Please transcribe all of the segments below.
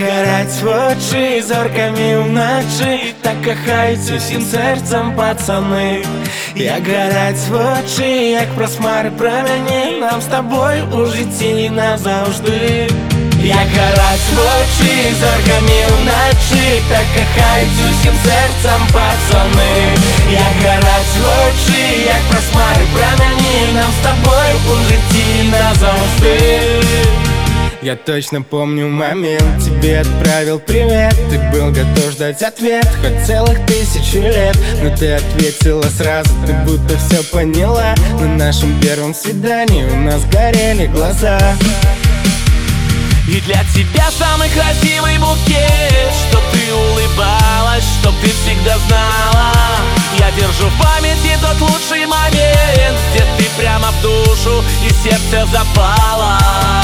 горять в очі зорками вночі, так кохаються всім серцем пацани. Я горять в очі, як просмари промені, нам з тобою у житті назавжди. Я горять в очі зорками вночі, так кохаються всім серцем пацани. Я горять в очі, як просмари промені, нам з тобою у житті назавжди. Я точно помню момент, тебе отправил привет. Ты был готов ждать ответ, хоть целых 1000 лет. Но ты ответила сразу, ты будто все поняла. На нашем первом свидании у нас горели глаза. И для тебя самый красивый букет, что ты улыбалась, чтоб ты всегда знала. Я держу в памяти тот лучший момент, где ты прямо в душу и сердце запала.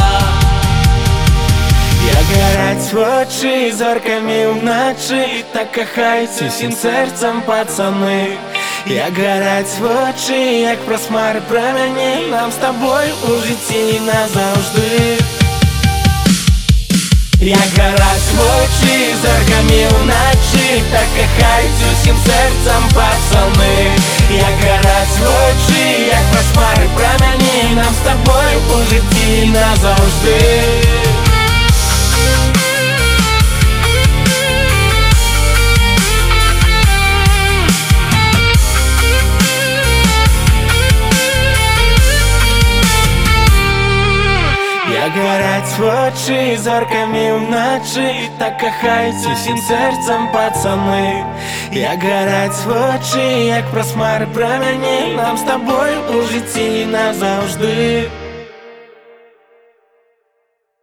Я горять в очі зорками вночі, так кохаються всім серцем пацани. Я горять в очі, як просмари промені, нам з тобою у житті назавжди. Я горять в очі зорками вночі, так кохаються всім серцем пацани. Я горять в очі, як просмари промені, нам з тобою у житті назавжди. Я горять в очі зорками вночі, так кохаються всім серцем пацани. Я горять в очі, як просмари промені, нам з тобою у житті назавжди.